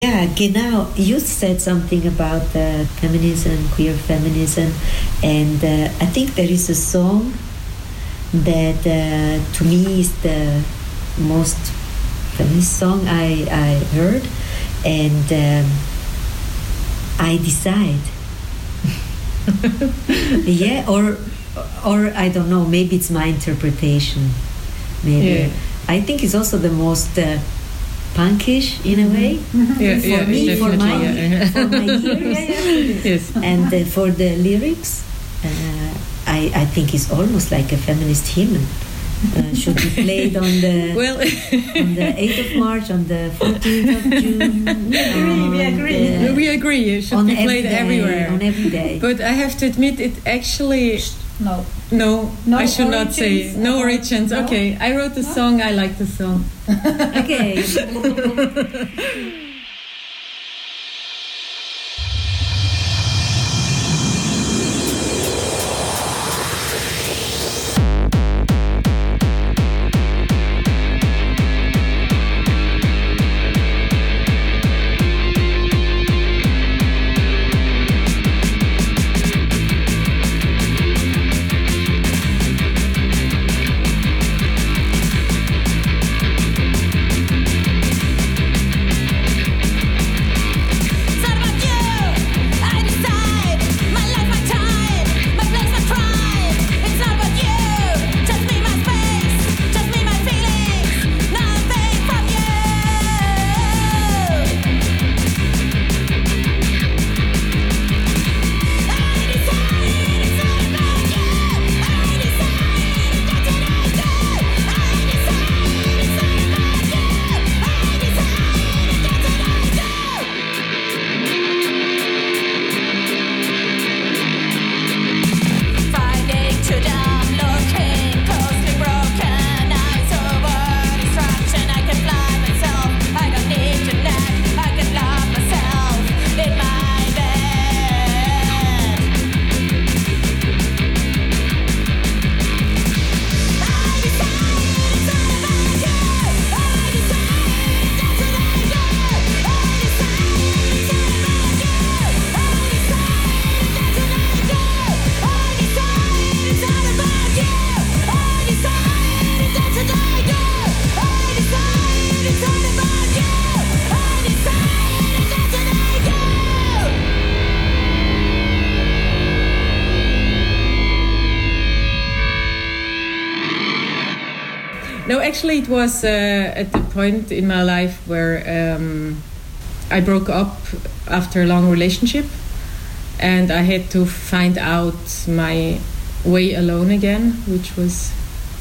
Yeah, genau. You said something about feminism, queer feminism, and I think there is a song that to me is the most feminist song I heard, and I Decide. Yeah, or I don't know, maybe it's my interpretation. Maybe. Yeah. I think it's also the most punkish in a way. For me, for my ears. Yes. And for the lyrics, I think it's almost like a feminist hymn. Should be played on the on the 8th of March, on the 14th of June. We agree. It should be played everywhere. On every day. But I have to admit, it actually... No, I should not say. No origins. No? Okay, I wrote the song. I like the song. Okay. No, actually, it was at the point in my life where I broke up after a long relationship, and I had to find out my way alone again, which was,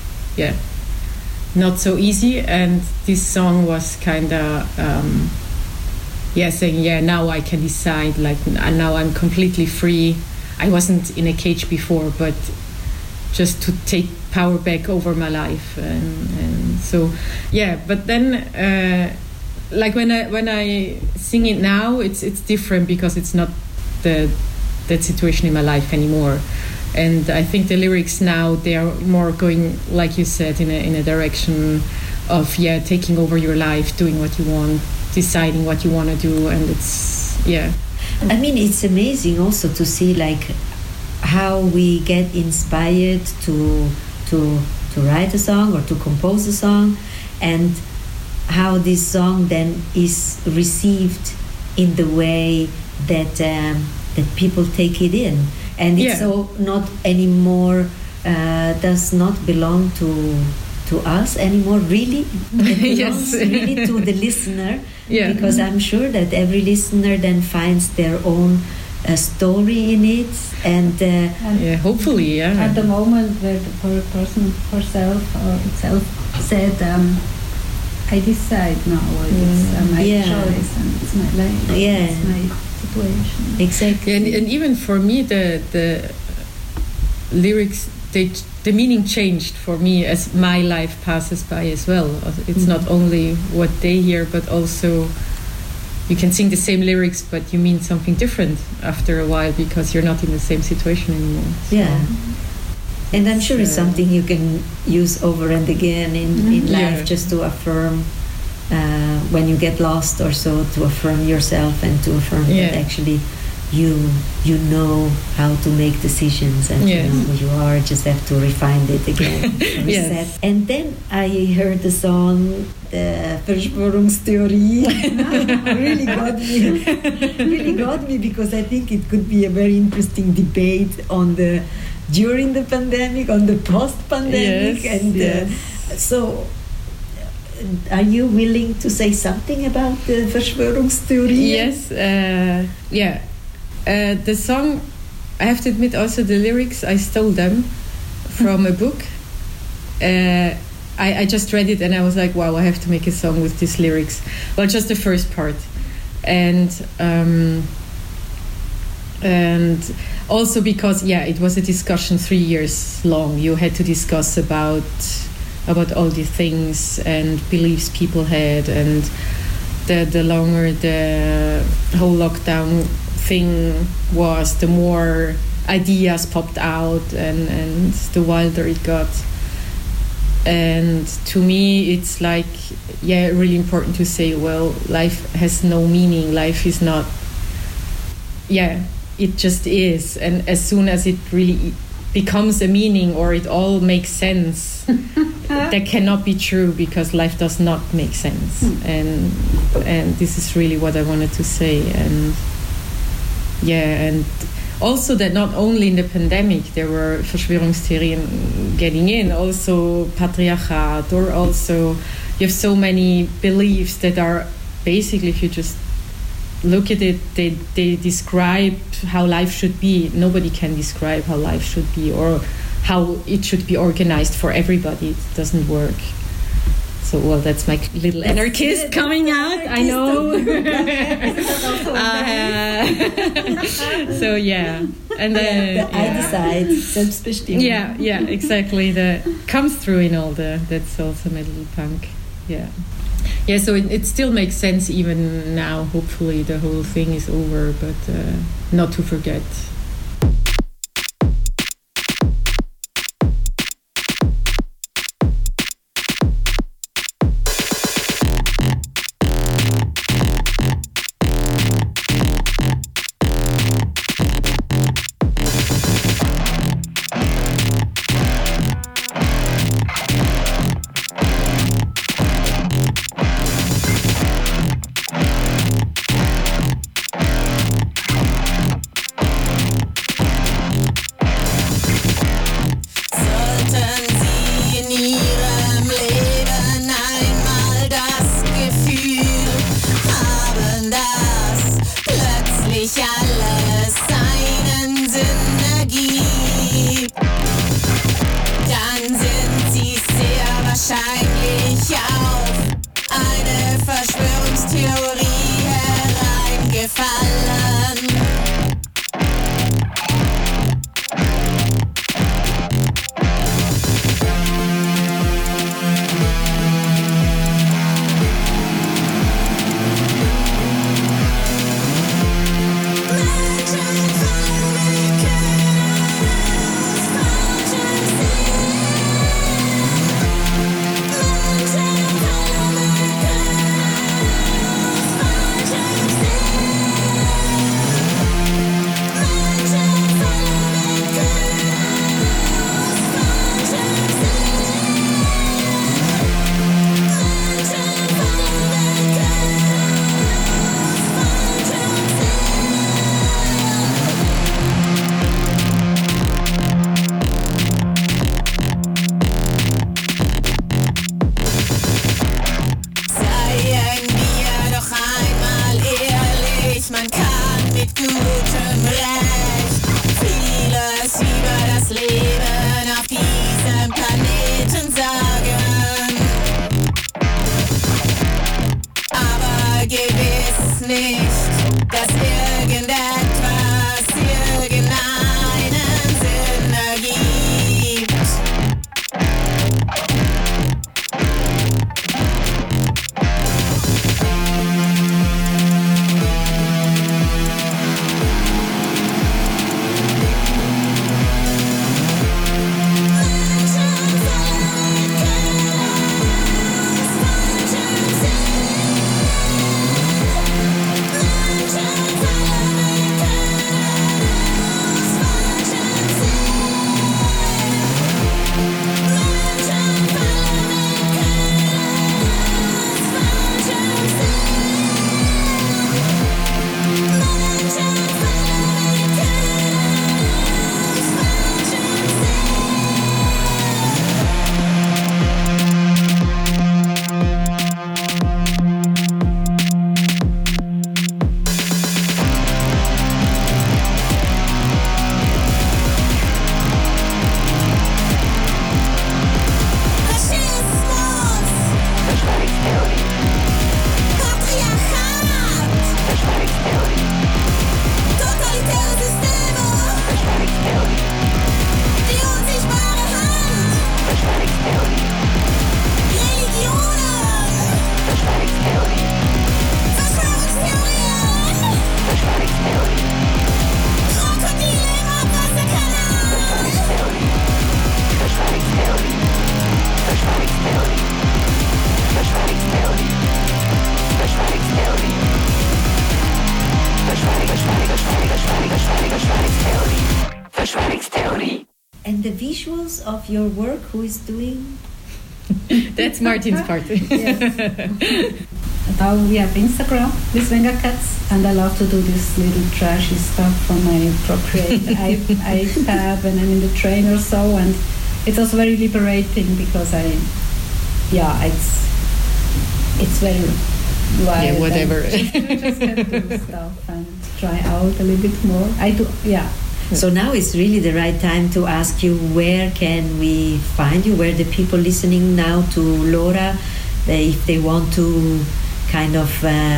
not so easy. And this song was kind of, saying, now I can decide, like, now I'm completely free. I wasn't in a cage before, but just to take power back over my life, and so but then like when I sing it now, it's different because it's not that situation in my life anymore. And I think the lyrics now, they are more going, like you said, in a direction of taking over your life, doing what you want, deciding what you want to do. And it's I mean, it's amazing also to see like how we get inspired to write a song or to compose a song, and how this song then is received in the way that that people take it in, and it's so not anymore does not belong to us anymore. Really, it belongs really to the listener, because I'm sure that every listener then finds their own story in it, and hopefully, at the moment where the person herself or itself said, I decide now, it's my choice and it's my life, it's my situation. Exactly. And even for me, the lyrics, the meaning changed for me as my life passes by as well. It's not only what they hear, but also you can sing the same lyrics, but you mean something different after a while because you're not in the same situation anymore. So and I'm sure it's something you can use over and again in life, just to affirm when you get lost or so, to affirm yourself and to affirm that actually you know how to make decisions and you know who you are. Just have to refine it again, reset. And then I heard the song, the Verschwörungstheorie. really got me because I think it could be a very interesting debate on the during the pandemic, on the post-pandemic, so. Are you willing to say something about the Verschwörungstheorie? Yes, the song, I have to admit also the lyrics, I stole them from a book. I just read it and I was like, wow, I have to make a song with these lyrics. Well, just the first part. And also because, it was a discussion 3 years long. You had to discuss about all the things and beliefs people had, and the longer the whole lockdown thing was, the more ideas popped out and the wilder it got. And to me it's like really important to say, well, life has no meaning, life is not, it just is, and as soon as it really becomes a meaning or it all makes sense, that cannot be true, because life does not make sense. And this is really what I wanted to say. And and also that not only in the pandemic there were Verschwörungstheorien getting in, also patriarchat, or also you have so many beliefs that are basically, if you just look at it, they describe how life should be. Nobody can describe how life should be or how it should be organized for everybody. It doesn't work. So, well, that's my little anarchist coming out. I know. So, and then I decide, Selbstbestimmung. Yeah, exactly. That comes through in all that's also my little punk. Yeah, so it still makes sense even now. Hopefully the whole thing is over, but not to forget. And the visuals of your work, who is doing? That's Martin's part. Now we have Instagram with Venga Cats, and I love to do this little trashy stuff on my Procreate iPad when I'm in the train or so, and it's also very liberating because it's very wild. Yeah, whatever. Just can do stuff and try out a little bit more. I do, yeah. So now is really the right time to ask you, where can we find you? Where the people listening now to Laura, if they want to kind of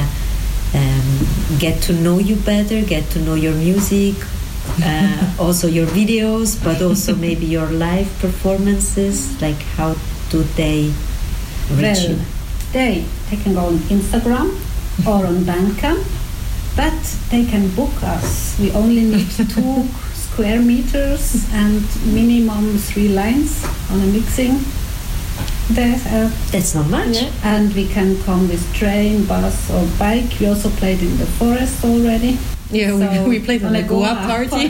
get to know you better, get to know your music, also your videos, but also maybe your live performances, like how do they reach you? They can go on Instagram or on Bandcamp, but they can book us. We only need 2 square meters and minimum 3 lines on a mixing. That's not much. Yeah. And we can come with train, bus or bike. We also played in the forest already. Yeah, so we played on a Goa party.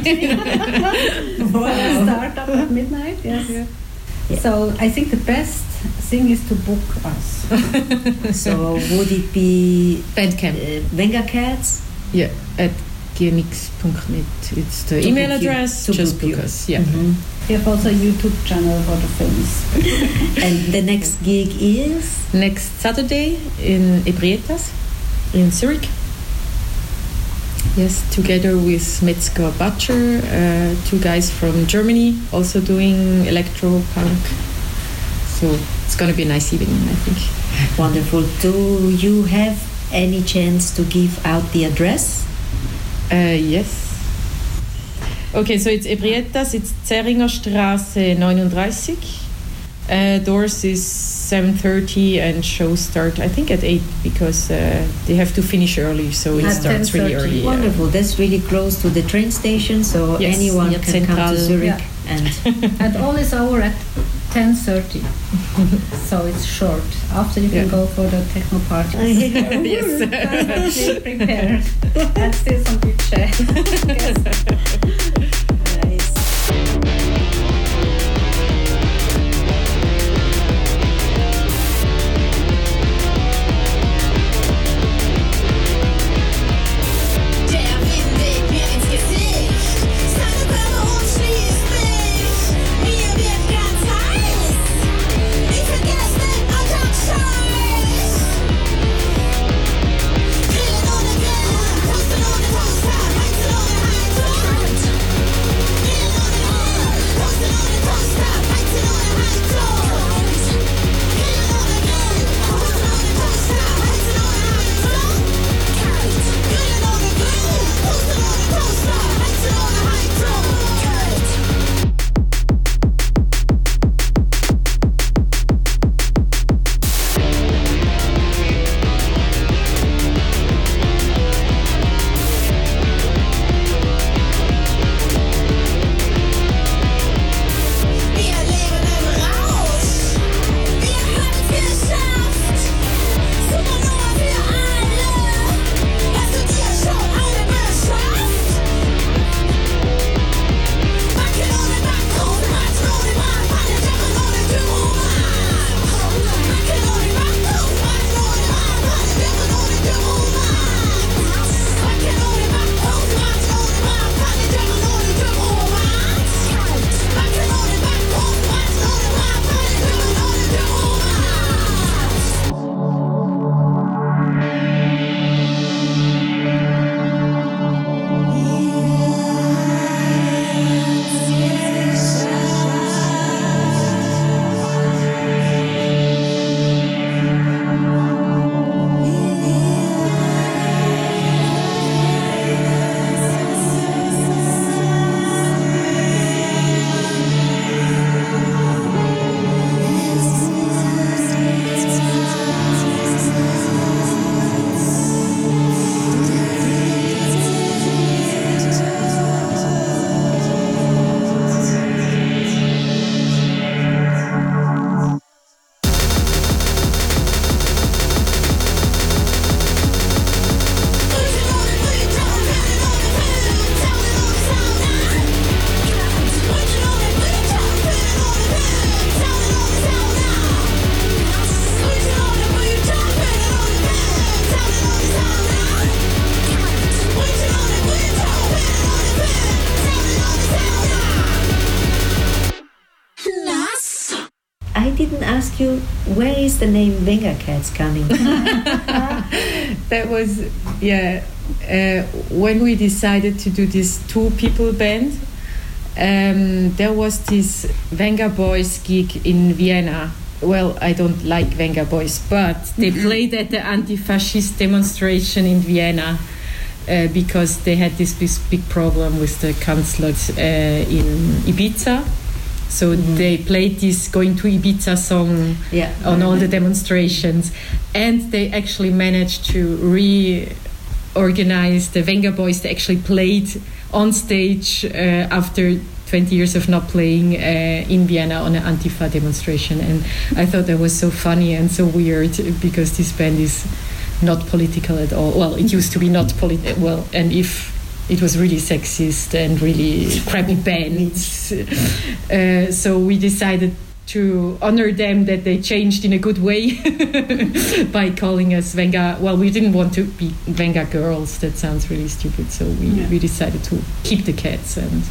Wow. Start up at midnight, yes. Yeah. So I think the best thing is to book us. So would it be Bandcamp? Venga Cats? Yeah, at gmx.net. It's the email address. Just book us. Yeah. Mm-hmm. We have also a YouTube channel for the films. And the next gig is? Next Saturday in Ebrietas in Zurich. Yes, together with Metzger Butcher, 2 guys from Germany, also doing electro punk. So it's going to be a nice evening, I think. Wonderful. Do you have any chance to give out the address? Yes. Okay, so it's Ebrietas, it's Zeringer Straße 39. Doors is 7:30 and shows start, I think, at 8 because they have to finish early, so it starts really early. Wonderful. That's really close to the train station, so yes, anyone can come to Zurich. Yeah. And all is over at 10:30, so it's short. After you can go for the techno party. Yes. Perfectly prepared. And still some big chairs. Nice. where is the name Venga Cats coming from? That was, when we decided to do this 2-people band, there was this Venga Boys gig in Vienna. Well, I don't like Venga Boys, but they played at the anti-fascist demonstration in Vienna because they had this big problem with the Kanzlers in Ibiza. So they played this Going to Ibiza song on all the demonstrations. And they actually managed to reorganize the Venga Boys. They actually played on stage after 20 years of not playing in Vienna on an Antifa demonstration. And I thought that was so funny and so weird because this band is not political at all. Well, it used to be not political. Well, and if it was really sexist and really crappy bands. So we decided to honor them that they changed in a good way by calling us Venga. Well, we didn't want to be Venga Girls. That sounds really stupid. So we decided to keep the cats and...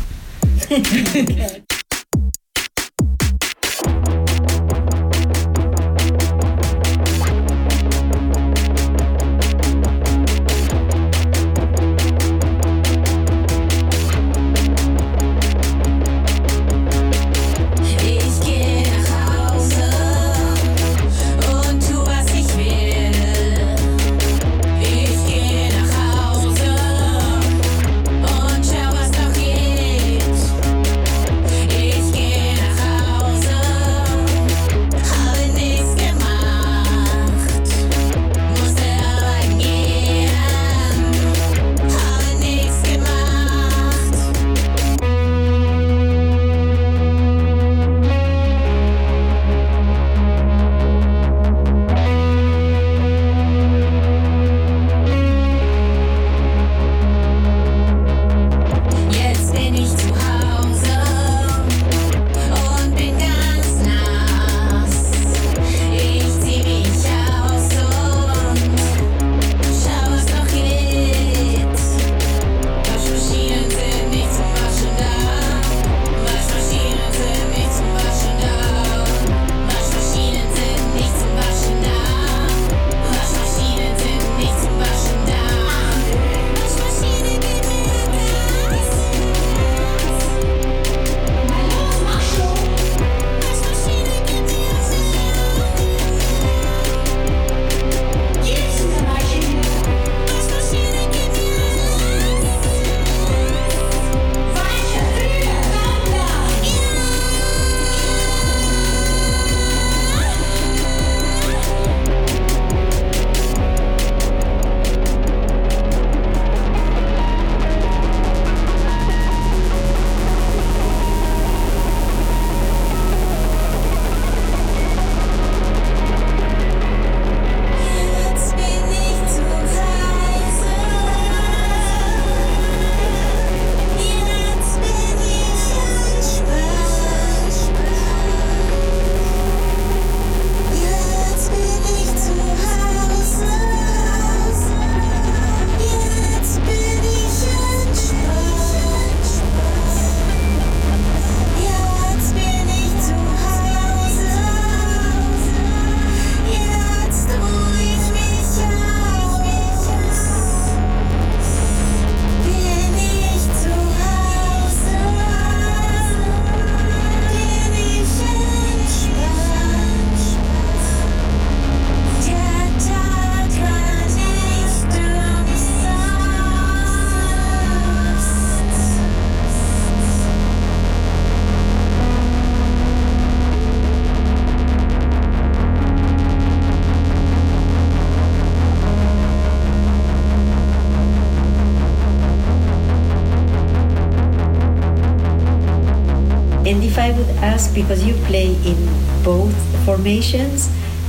And if I would ask, because you play in both formations,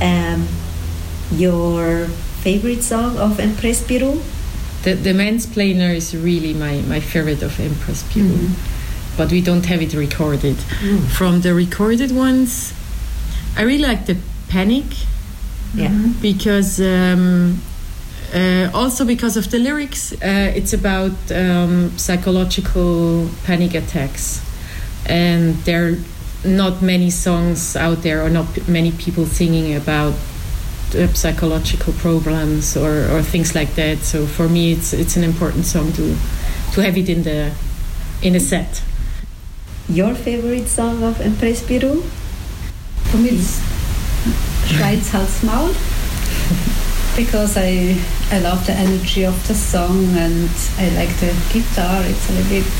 your favorite song of Empress Pirou? The Mansplainer is really my favorite of Empress Pirou, but we don't have it recorded. From the recorded ones, I really like the Panic, because also because of the lyrics, it's about psychological panic attacks, and they're not many songs out there, or not many people singing about psychological problems or things like that. So for me, it's an important song to have it in a set. Your favorite song of Empress Pirou? For me, it's Schweiz Hals Maul, because I love the energy of the song, and I like the guitar. It's a little bit,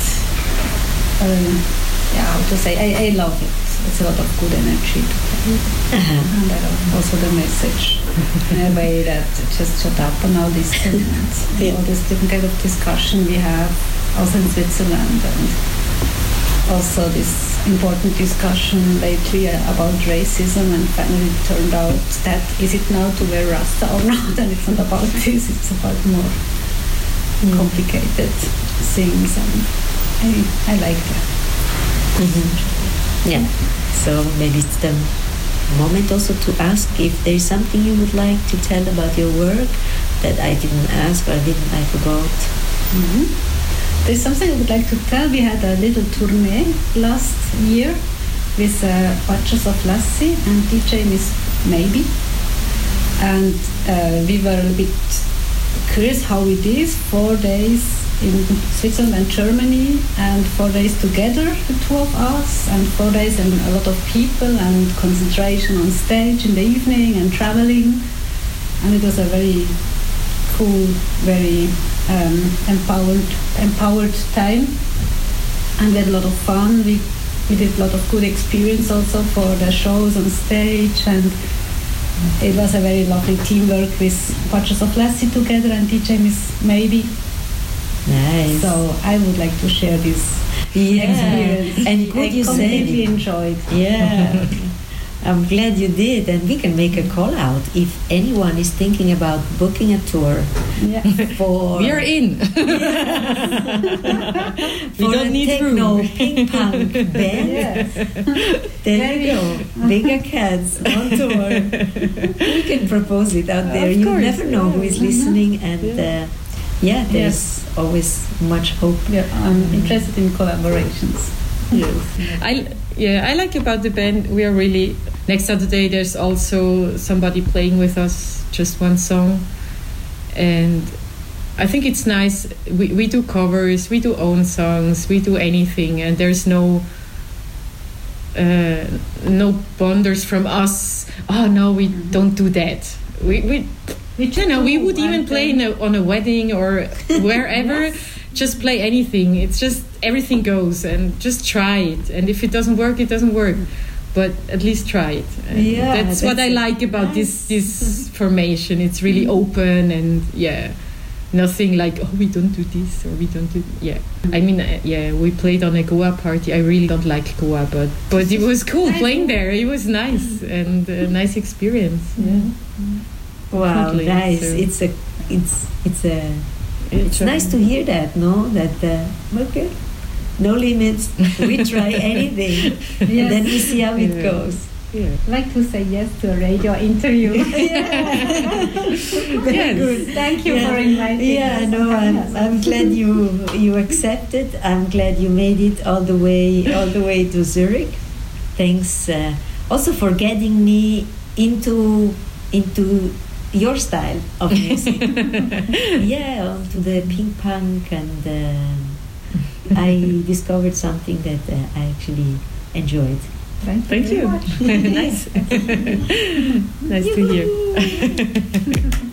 how to say, I love it. It's a lot of good energy to play. And I love also the message in a way that just shut up and now listen. And all this different kind of discussion we have also in Switzerland, and also this important discussion lately about racism, and finally it turned out that is it now to wear Rasta or not, and it's not about this, it's about more complicated things, and I like that. Yeah, so maybe it's the moment also to ask if there's something you would like to tell about your work that I didn't ask, or I forgot. There's something I would like to tell. We had a little tournée last year with Patches of Lassie and DJ Miss Maybe, and we were a bit curious how it is, 4 days in Switzerland and Germany, and 4 days together, the two of us, and 4 days and a lot of people, and concentration on stage in the evening, and traveling, and it was a very cool, very empowered time, and we had a lot of fun. We did a lot of good experience also for the shows on stage, and it was a very lovely teamwork with Patches of Lassie together and DJ Miss Maybe. Nice. So I would like to share this experience. And good you said it. I completely enjoyed. Yeah. I'm glad you did, and we can make a call out if anyone is thinking about booking a tour. For we are in. We don't need techno pink punk band. Yes. There you go. Bigger Cats on tour. We can propose it out there. You never know who is listening, and there's always much hope. Yeah, I'm interested in collaborations. Yes. I like about the band, we are really, next Saturday there's also somebody playing with us, just one song, and I think it's nice. We do covers, we do own songs, we do anything, and there's no bonders from us. Oh no, we don't do that. We would even play on a wedding or wherever. Just play anything. It's just everything goes, and just try it. And if it doesn't work, it doesn't work. But at least try it. And that's what I like about this formation. It's really open, and nothing like, oh, we don't do this or we don't do. I mean, we played on a Goa party. I really don't like Goa, but it was cool playing there. It was nice and a nice experience. Wow, nice. So. It's nice to hear that, no? That, okay, no limits, we try anything, and then we see how it goes. Yeah. I'd like to say yes to a radio interview. Very good. Thank you for inviting us. I'm glad you accepted. I'm glad you made it all the way to Zurich. Thanks also for getting me into your style of music. To the pink punk, and I discovered something that I actually enjoyed. Thank you. Nice. Nice to hear.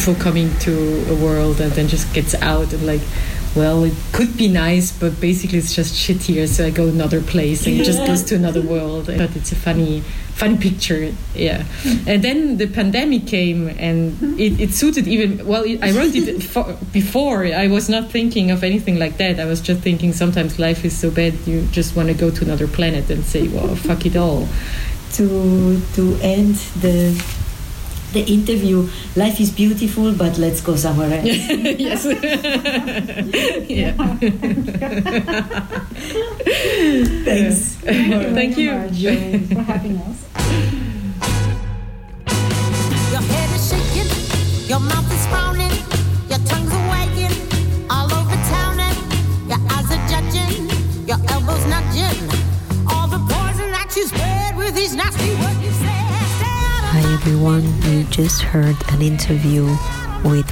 UFO coming to a world and then just gets out and like, well, it could be nice, but basically it's just shit here, so I go another place and it just goes to another world. But it's a funny picture, yeah. And then the pandemic came, and it suited even, well, I wrote it before. I was not thinking of anything like that. I was just thinking sometimes life is so bad, you just want to go to another planet and say, well, fuck it all. To end the interview, life is beautiful, but let's go somewhere else. Yes. Yeah. Thanks. Thank you for having us. Your head is shaking, your mouth is frowning, your tongue's wagging all over town, and your eyes are judging, your elbows nudging, all the poison that you spread with these nasty words you say. Hi everyone, you just heard an interview with